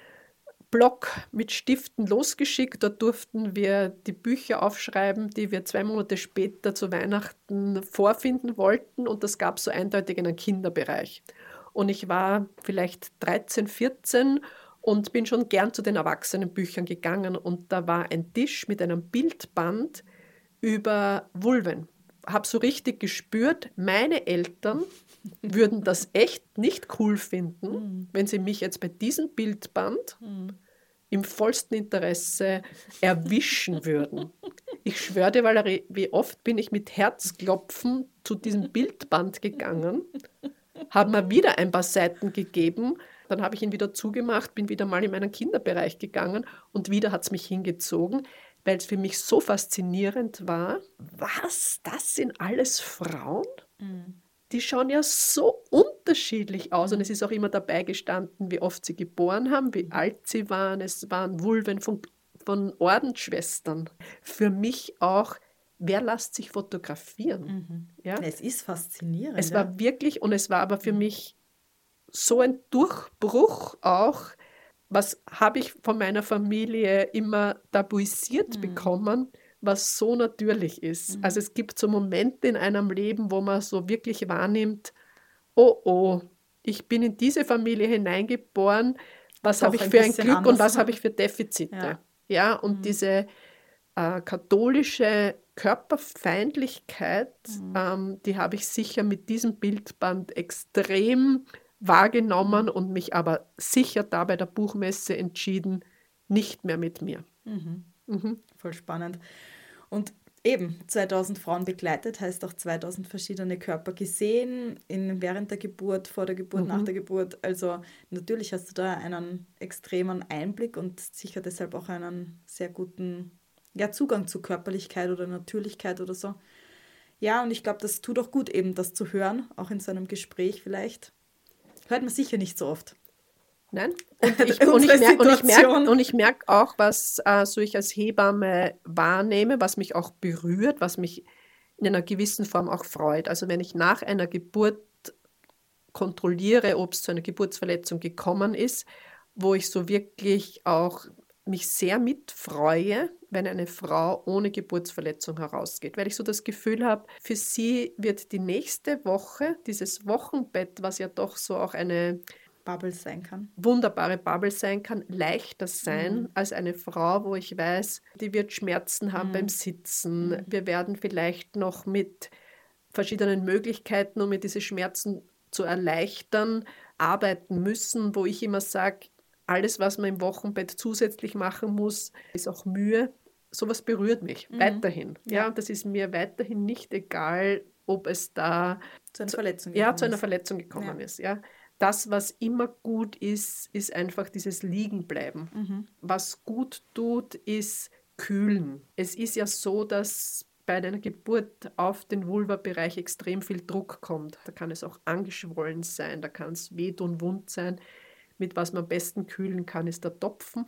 Block mit Stiften losgeschickt. Dort durften wir die Bücher aufschreiben, die wir zwei Monate später zu Weihnachten vorfinden wollten. Und das gab es so eindeutig in einem Kinderbereich. Und ich war vielleicht dreizehn, vierzehn und bin schon gern zu den Erwachsenenbüchern gegangen. Und da war ein Tisch mit einem Bildband über Vulven. Habe so richtig gespürt, meine Eltern würden das echt nicht cool finden, wenn sie mich jetzt bei diesem Bildband im vollsten Interesse erwischen würden. Ich schwöre dir, Valerie, wie oft bin ich mit Herzklopfen zu diesem Bildband gegangen, habe mir wieder ein paar Seiten gegeben, dann habe ich ihn wieder zugemacht, bin wieder mal in meinen Kinderbereich gegangen und wieder hat es mich hingezogen, weil es für mich so faszinierend war. Was, das sind alles Frauen? Die schauen ja so unterschiedlich aus und es ist auch immer dabei gestanden, wie oft sie geboren haben, wie alt sie waren. Es waren Vulven von, von Ordensschwestern. Für mich auch, wer lässt sich fotografieren? Ja? Es ist faszinierend. Es ja. war wirklich, und es war aber für mich so ein Durchbruch auch, was habe ich von meiner Familie immer tabuisiert bekommen, was so natürlich ist. Also es gibt so Momente in einem Leben, wo man so wirklich wahrnimmt, oh oh, ich bin in diese Familie hineingeboren, was Doch habe ich ein für ein bisschen Glück anders. und was habe ich für Defizite. Ja. Ja, und diese äh, katholische Körperfeindlichkeit, ähm, die habe ich sicher mit diesem Bildband extrem wahrgenommen und mich aber sicher da bei der Buchmesse entschieden, nicht mehr mit mir. Voll spannend. Und eben, zweitausend Frauen begleitet, heißt auch zweitausend verschiedene Körper gesehen, in, während der Geburt, vor der Geburt, nach der Geburt. Also natürlich hast du da einen extremen Einblick und sicher deshalb auch einen sehr guten ja, Zugang zu Körperlichkeit oder Natürlichkeit oder so. Ja, und ich glaube, das tut auch gut, eben das zu hören, auch in so einem Gespräch vielleicht. Hört man sicher nicht so oft. Nein. Und ich, und ich Unsere merke und ich merk, Situation. und ich merk auch, was äh, so ich als Hebamme wahrnehme, was mich auch berührt, was mich in einer gewissen Form auch freut. Also wenn ich nach einer Geburt kontrolliere, ob es zu einer Geburtsverletzung gekommen ist, wo ich so wirklich auch mich sehr mitfreue, wenn eine Frau ohne Geburtsverletzung herausgeht, weil ich so das Gefühl habe, für sie wird die nächste Woche, dieses Wochenbett, was ja doch so auch eine Bubble sein kann. wunderbare Bubble sein kann, leichter sein mhm. als eine Frau, wo ich weiß, die wird Schmerzen haben mhm. beim Sitzen. Mhm. Wir werden vielleicht noch mit verschiedenen Möglichkeiten, um mir diese Schmerzen zu erleichtern, arbeiten müssen, wo ich immer sage, alles, was man im Wochenbett zusätzlich machen muss, ist auch Mühe. Sowas berührt mich Mhm. weiterhin. Ja, Ja. und das ist mir weiterhin nicht egal, ob es da Zu einer zu, Verletzung ja, gekommen zu einer ist. Verletzung gekommen Ja. ist. Ja. Das, was immer gut ist, ist einfach dieses Liegenbleiben. Mhm. Was gut tut, ist kühlen. Es ist ja so, dass bei einer Geburt auf den Vulvabereich extrem viel Druck kommt. Da kann es auch angeschwollen sein, da kann es wehtun, wund sein. Mit was man am besten kühlen kann, ist der Topfen.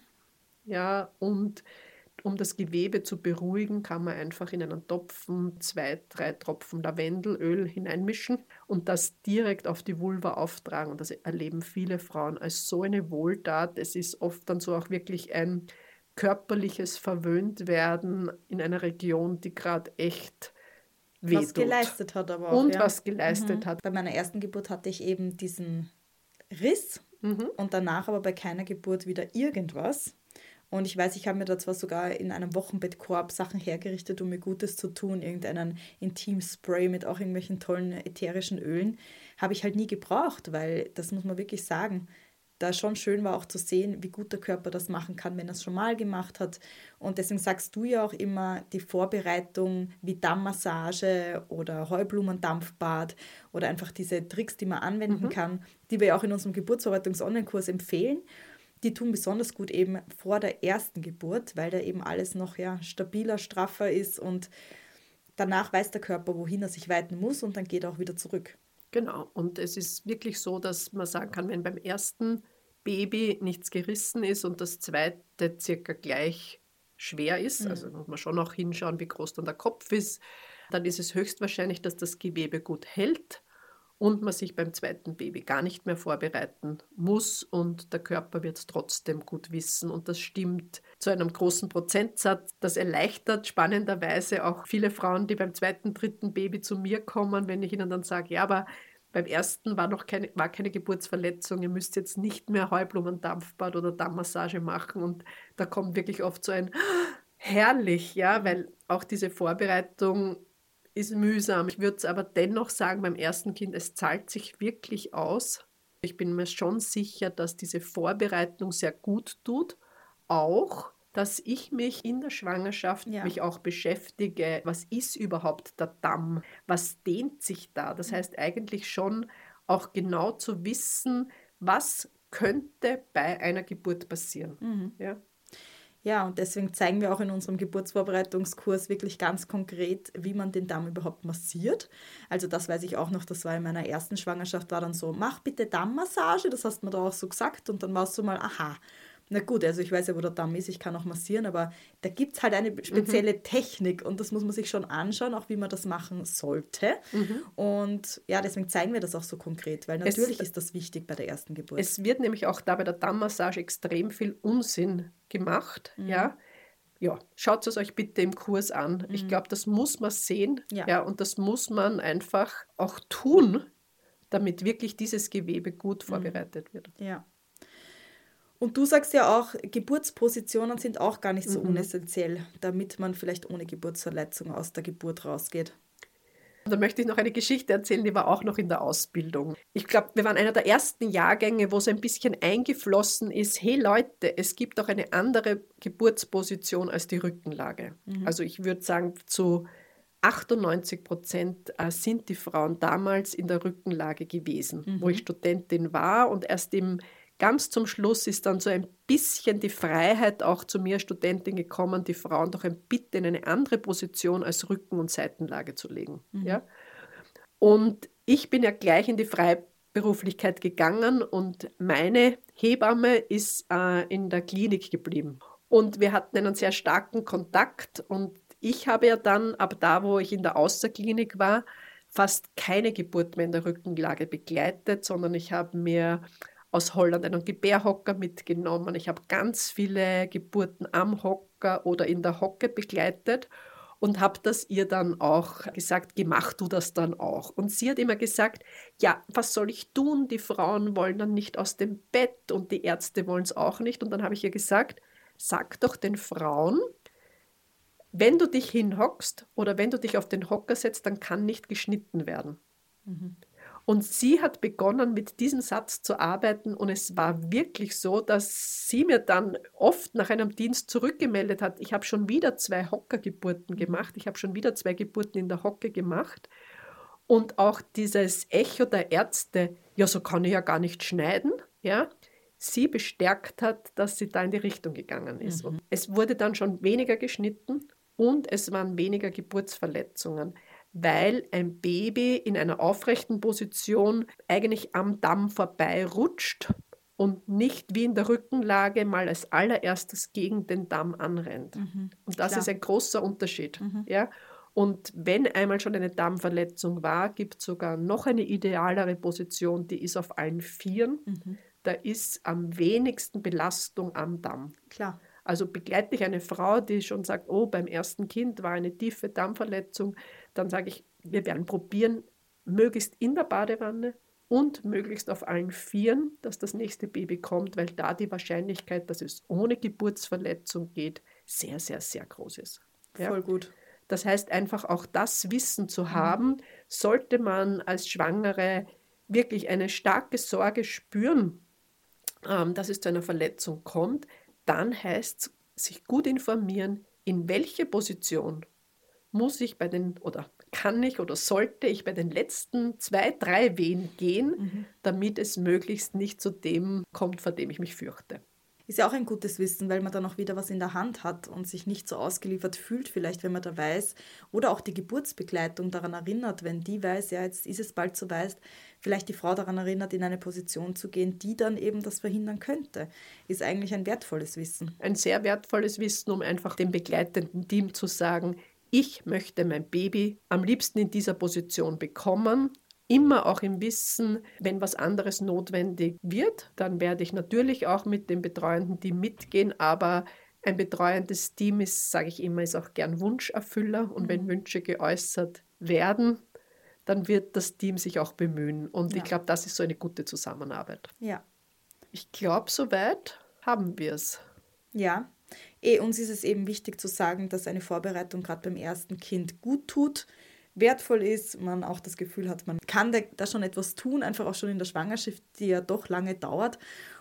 Ja, und um das Gewebe zu beruhigen, kann man einfach in einen Topfen zwei, drei Tropfen Lavendelöl hineinmischen und das direkt auf die Vulva auftragen. Und das erleben viele Frauen als so eine Wohltat. Es ist oft dann so auch wirklich ein körperliches Verwöhntwerden in einer Region, die gerade echt Was wehtut. geleistet hat aber auch, Und ja. was geleistet Mhm. hat. Bei meiner ersten Geburt hatte ich eben diesen Riss Mhm. und danach aber bei keiner Geburt wieder irgendwas. Und ich weiß, ich habe mir da zwar sogar in einem Wochenbettkorb Sachen hergerichtet, um mir Gutes zu tun, irgendeinen Intimspray mit auch irgendwelchen tollen ätherischen Ölen, habe ich halt nie gebraucht, weil, das muss man wirklich sagen, da schon schön war auch zu sehen, wie gut der Körper das machen kann, wenn er es schon mal gemacht hat. Und deswegen sagst du ja auch immer, die Vorbereitung wie Dammmassage oder Heublumendampfbad oder einfach diese Tricks, die man anwenden Mhm. kann, die wir ja auch in unserem Geburtsvorbereitungs-Online-Kurs empfehlen, die tun besonders gut eben vor der ersten Geburt, weil da eben alles noch ja, stabiler, straffer ist und danach weiß der Körper, wohin er sich weiten muss und dann geht er auch wieder zurück. Genau. Und es ist wirklich so, dass man sagen kann, wenn beim ersten Baby nichts gerissen ist und das zweite circa gleich schwer ist, Mhm. also muss man schon auch hinschauen, wie groß dann der Kopf ist, dann ist es höchstwahrscheinlich, dass das Gewebe gut hält und man sich beim zweiten Baby gar nicht mehr vorbereiten muss und der Körper wird es trotzdem gut wissen und das stimmt zu einem großen Prozentsatz. Das erleichtert spannenderweise auch viele Frauen, die beim zweiten, dritten Baby zu mir kommen, wenn ich ihnen dann sage, ja, aber beim ersten war noch keine, war keine Geburtsverletzung, ihr müsst jetzt nicht mehr Heublumendampfbad oder Dammmassage machen und da kommt wirklich oft so ein herrlich, ja, weil auch diese Vorbereitung ist mühsam. Ich würde es aber dennoch sagen, beim ersten Kind, es zahlt sich wirklich aus. Ich bin mir schon sicher, dass diese Vorbereitung sehr gut tut. Auch, dass ich mich in der Schwangerschaft Ja. mich auch beschäftige, was ist überhaupt der Damm? Was dehnt sich da? Das heißt eigentlich schon auch genau zu wissen, was könnte bei einer Geburt passieren. Mhm. Ja. Ja, und deswegen zeigen wir auch in unserem Geburtsvorbereitungskurs wirklich ganz konkret, wie man den Damm überhaupt massiert. Also das weiß ich auch noch, das war in meiner ersten Schwangerschaft, war dann so, mach bitte Dammmassage, das hast du mir da auch so gesagt und dann war es so mal, aha, na gut, also ich weiß ja, wo der Damm ist, ich kann auch massieren, aber da gibt es halt eine spezielle mhm. Technik und das muss man sich schon anschauen, auch wie man das machen sollte. Mhm. Und ja, deswegen zeigen wir das auch so konkret, weil natürlich es, ist das wichtig bei der ersten Geburt. Es wird nämlich auch da bei der Dammmassage extrem viel Unsinn gemacht. Mhm. Ja. Ja, schaut es euch bitte im Kurs an. Mhm. Ich glaube, das muss man sehen, ja. Ja, und das muss man einfach auch tun, damit wirklich dieses Gewebe gut vorbereitet mhm. wird. Ja. Und du sagst ja auch, Geburtspositionen sind auch gar nicht so mhm. unessentiell, damit man vielleicht ohne Geburtsverletzung aus der Geburt rausgeht. Da möchte ich noch eine Geschichte erzählen, die war auch noch in der Ausbildung. Ich glaube, wir waren einer der ersten Jahrgänge, wo es ein bisschen eingeflossen ist, hey Leute, es gibt auch eine andere Geburtsposition als die Rückenlage. Mhm. Also ich würde sagen, zu achtundneunzig Prozent sind die Frauen damals in der Rückenlage gewesen, mhm. wo ich Studentin war und erst im Ganz zum Schluss ist dann so ein bisschen die Freiheit auch zu mir Studentin gekommen, die Frauen doch ein bisschen in eine andere Position als Rücken- und Seitenlage zu legen. Mhm. Ja? Und ich bin ja gleich in die Freiberuflichkeit gegangen und meine Hebamme ist äh, in der Klinik geblieben. Und wir hatten einen sehr starken Kontakt und ich habe ja dann, ab da, wo ich in der Außerklinik war, fast keine Geburt mehr in der Rückenlage begleitet, sondern ich habe mir aus Holland einen Gebärhocker mitgenommen. Ich habe ganz viele Geburten am Hocker oder in der Hocke begleitet und habe das ihr dann auch gesagt, geh, mach du das dann auch. Und sie hat immer gesagt, ja, was soll ich tun? Die Frauen wollen dann nicht aus dem Bett und die Ärzte wollen es auch nicht. Und dann habe ich ihr gesagt, sag doch den Frauen, wenn du dich hinhockst oder wenn du dich auf den Hocker setzt, dann kann nicht geschnitten werden. Mhm. Und sie hat begonnen, mit diesem Satz zu arbeiten und es war wirklich so, dass sie mir dann oft nach einem Dienst zurückgemeldet hat, ich habe schon wieder zwei Hockergeburten gemacht, ich habe schon wieder zwei Geburten in der Hocke gemacht. Und auch dieses Echo der Ärzte, ja, so kann ich ja gar nicht schneiden, ja, sie bestärkt hat, dass sie da in die Richtung gegangen ist. Mhm. Und es wurde dann schon weniger geschnitten und es waren weniger Geburtsverletzungen, weil ein Baby in einer aufrechten Position eigentlich am Damm vorbeirutscht und nicht wie in der Rückenlage mal als allererstes gegen den Damm anrennt. Mhm. Und das Klar. ist ein großer Unterschied. Mhm. Ja? Und wenn einmal schon eine Dammverletzung war, gibt es sogar noch eine idealere Position, die ist auf allen Vieren. Mhm. Da ist am wenigsten Belastung am Damm. Klar. Also begleite ich eine Frau, die schon sagt, oh, beim ersten Kind war eine tiefe Dammverletzung, dann sage ich, wir werden probieren, möglichst in der Badewanne und möglichst auf allen Vieren, dass das nächste Baby kommt, weil da die Wahrscheinlichkeit, dass es ohne Geburtsverletzung geht, sehr, sehr, sehr groß ist. Ja? Voll gut. Das heißt, einfach auch das Wissen zu haben, sollte man als Schwangere wirklich eine starke Sorge spüren, ähm, dass es zu einer Verletzung kommt, dann heißt es, sich gut informieren, in welche Position muss ich bei den, oder kann ich oder sollte ich bei den letzten zwei, drei Wehen gehen, Mhm. damit es möglichst nicht zu dem kommt, vor dem ich mich fürchte. Ist ja auch ein gutes Wissen, weil man dann auch wieder was in der Hand hat und sich nicht so ausgeliefert fühlt, vielleicht, wenn man da weiß. Oder auch die Geburtsbegleitung daran erinnert, wenn die weiß, ja, jetzt ist es bald soweit, vielleicht die Frau daran erinnert, in eine Position zu gehen, die dann eben das verhindern könnte. Ist eigentlich ein wertvolles Wissen. Ein sehr wertvolles Wissen, um einfach dem begleitenden Team zu sagen, ich möchte mein Baby am liebsten in dieser Position bekommen. Immer auch im Wissen, wenn was anderes notwendig wird, dann werde ich natürlich auch mit dem betreuenden Team mitgehen, aber ein betreuendes Team ist, sage ich immer, ist auch gern Wunscherfüller und wenn Wünsche geäußert werden, dann wird das Team sich auch bemühen und Ja. ich glaube, das ist so eine gute Zusammenarbeit. Ja. Ich glaube, soweit haben wir es. Ja. Eh, uns ist es eben wichtig zu sagen, dass eine Vorbereitung gerade beim ersten Kind gut tut, wertvoll ist, man auch das Gefühl hat, man kann da, da schon etwas tun, einfach auch schon in der Schwangerschaft, die ja doch lange dauert.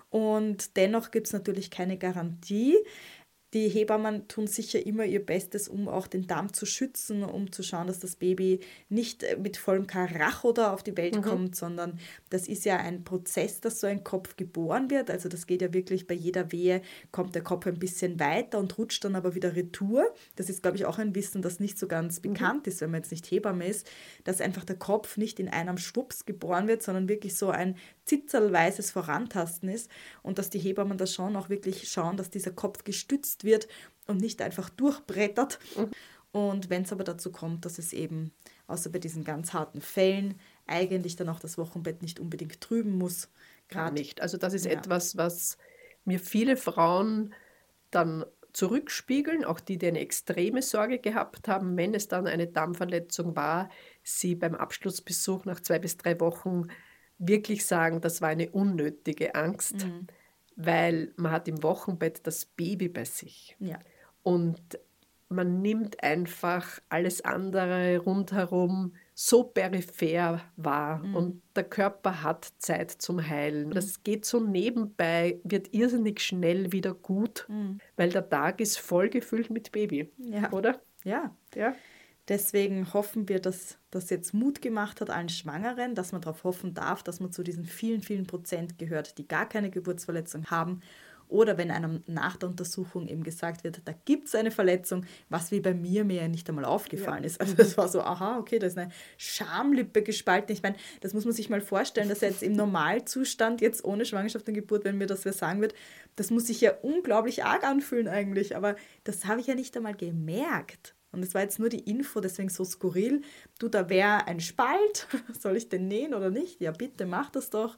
Und dennoch gibt es natürlich keine Garantie. Die Hebammen tun sicher immer ihr Bestes, um auch den Darm zu schützen, um zu schauen, dass das Baby nicht mit vollem Karacho da auf die Welt Mhm. kommt, sondern das ist ja ein Prozess, dass so ein Kopf geboren wird. Also das geht ja wirklich bei jeder Wehe, kommt der Kopf ein bisschen weiter und rutscht dann aber wieder retour. Das ist, glaube ich, auch ein Wissen, das nicht so ganz bekannt ist, wenn man jetzt nicht Hebamme ist, dass einfach der Kopf nicht in einem Schwupps geboren wird, sondern wirklich so ein zitzelweises Vorantasten ist und dass die Hebammen da schon auch wirklich schauen, dass dieser Kopf gestützt wird und nicht einfach durchbrettert. Mhm. Und wenn es aber dazu kommt, dass es eben, außer bei diesen ganz harten Fällen, eigentlich dann auch das Wochenbett nicht unbedingt trüben muss. Gar Grad- nicht. Also das ist Ja. etwas, was mir viele Frauen dann zurückspiegeln, auch die, die eine extreme Sorge gehabt haben, wenn es dann eine Darmverletzung war, sie beim Abschlussbesuch nach zwei bis drei Wochen wirklich sagen, das war eine unnötige Angst, Mhm. weil man hat im Wochenbett das Baby bei sich. Ja. Und man nimmt einfach alles andere rundherum so peripher wahr Mhm. und der Körper hat Zeit zum Heilen. Das geht so nebenbei, wird irrsinnig schnell wieder gut, Mhm. weil der Tag ist voll gefüllt mit Baby, Ja. oder? Ja. Ja. Deswegen hoffen wir, dass das jetzt Mut gemacht hat allen Schwangeren, dass man darauf hoffen darf, dass man zu diesen vielen, vielen Prozent gehört, die gar keine Geburtsverletzung haben. Oder wenn einem nach der Untersuchung eben gesagt wird, da gibt es eine Verletzung, was wie bei mir mir ja nicht einmal aufgefallen ist. Also das war so, aha, okay, da ist eine Schamlippe gespalten. Ich meine, das muss man sich mal vorstellen, dass jetzt im Normalzustand, jetzt ohne Schwangerschaft und Geburt, wenn mir das wer sagen wird, das muss sich ja unglaublich arg anfühlen eigentlich. Aber das habe ich ja nicht einmal gemerkt. Und es war jetzt nur die Info, deswegen so skurril. Du, da wäre ein Spalt, soll ich den nähen oder nicht? Ja, bitte, mach das doch.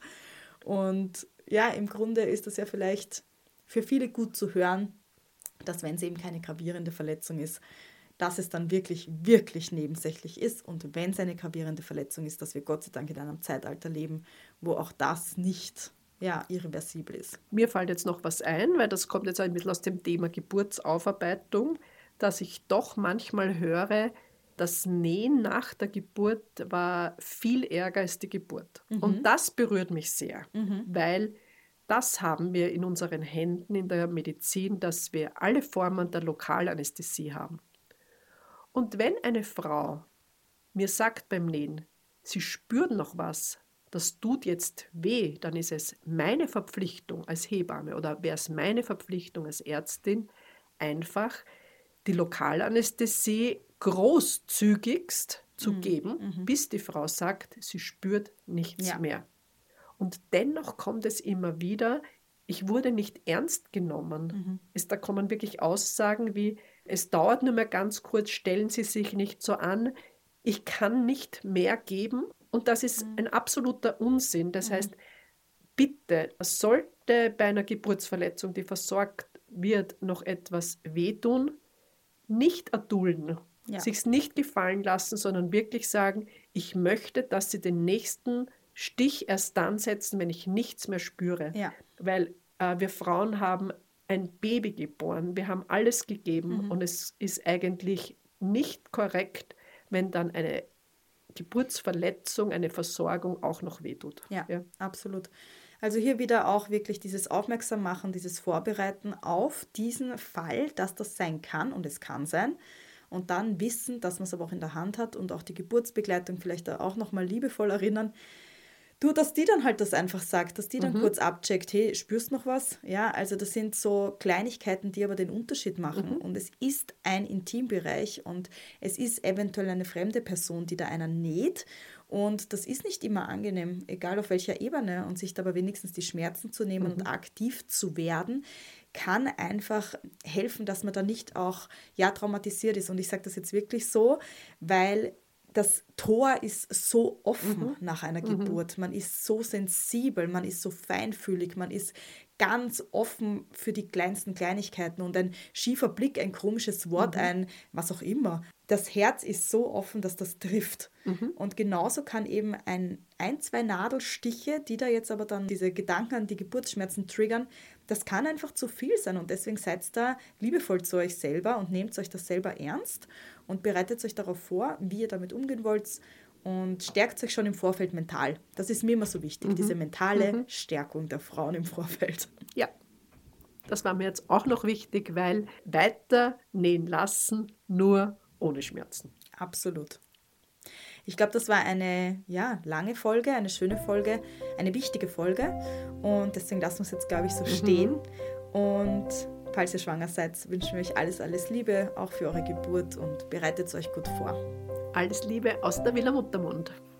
Und ja, im Grunde ist das ja vielleicht für viele gut zu hören, dass wenn es eben keine gravierende Verletzung ist, dass es dann wirklich, wirklich nebensächlich ist. Und wenn es eine gravierende Verletzung ist, dass wir Gott sei Dank in einem Zeitalter leben, wo auch das nicht ja, irreversibel ist. Mir fällt jetzt noch was ein, weil das kommt jetzt ein bisschen aus dem Thema Geburtsaufarbeitung, dass ich doch manchmal höre, das Nähen nach der Geburt war viel ärger als die Geburt. Mhm. Und das berührt mich sehr, Mhm. weil das haben wir in unseren Händen in der Medizin, dass wir alle Formen der Lokalanästhesie haben. Und wenn eine Frau mir sagt beim Nähen, sie spürt noch was, das tut jetzt weh, dann ist es meine Verpflichtung als Hebamme oder wäre es meine Verpflichtung als Ärztin, einfach die Lokalanästhesie großzügigst zu Mhm. geben, Mhm. bis die Frau sagt, sie spürt nichts Ja. mehr. Und dennoch kommt es immer wieder, ich wurde nicht ernst genommen. Mhm. Es, da kommen wirklich Aussagen wie, es dauert nur mehr ganz kurz, stellen Sie sich nicht so an, ich kann nicht mehr geben. Und das ist Mhm. ein absoluter Unsinn. Das Mhm. heißt, bitte, sollte bei einer Geburtsverletzung, die versorgt wird, noch etwas wehtun, nicht erdulden, Ja. sich's nicht gefallen lassen, sondern wirklich sagen, ich möchte, dass Sie den nächsten Stich erst dann setzen, wenn ich nichts mehr spüre. Ja. Weil äh, wir Frauen haben ein Baby geboren, wir haben alles gegeben Mhm. und es ist eigentlich nicht korrekt, wenn dann eine Geburtsverletzung, eine Versorgung auch noch wehtut. Ja, Ja. absolut. Also hier wieder auch wirklich dieses Aufmerksam machen, dieses Vorbereiten auf diesen Fall, dass das sein kann und es kann sein. Und dann wissen, dass man es aber auch in der Hand hat und auch die Geburtsbegleitung vielleicht auch nochmal liebevoll erinnern. Du, dass die dann halt das einfach sagt, dass die dann Mhm. kurz abcheckt, hey, spürst noch was? Ja, also das sind so Kleinigkeiten, die aber den Unterschied machen. Mhm. Und es ist ein Intimbereich und es ist eventuell eine fremde Person, die da einer näht. Und das ist nicht immer angenehm, egal auf welcher Ebene. Und sich dabei wenigstens die Schmerzen zu nehmen Mhm. und aktiv zu werden, kann einfach helfen, dass man da nicht auch ja, traumatisiert ist. Und ich sage das jetzt wirklich so, weil das Tor ist so offen Mhm. nach einer Mhm. Geburt. Man ist so sensibel, man ist so feinfühlig, man ist ganz offen für die kleinsten Kleinigkeiten und ein schiefer Blick, ein komisches Wort, Mhm. ein was auch immer. Das Herz ist so offen, dass das trifft. Mhm. Und genauso kann eben ein, ein, zwei Nadelstiche, die da jetzt aber dann diese Gedanken an die Geburtsschmerzen triggern, das kann einfach zu viel sein. Und deswegen seid da liebevoll zu euch selber und nehmt euch das selber ernst und bereitet euch darauf vor, wie ihr damit umgehen wollt und stärkt euch schon im Vorfeld mental. Das ist mir immer so wichtig, Mhm. diese mentale Mhm. Stärkung der Frauen im Vorfeld. Ja, das war mir jetzt auch noch wichtig, weil weiter nähen lassen, nur ohne Schmerzen. Absolut. Ich glaube, das war eine ja, lange Folge, eine schöne Folge, eine wichtige Folge. Und deswegen lassen wir es jetzt, glaube ich, so stehen. Und falls ihr schwanger seid, wünschen wir euch alles, alles Liebe, auch für eure Geburt und bereitet euch gut vor. Alles Liebe aus der Villa Muttermund.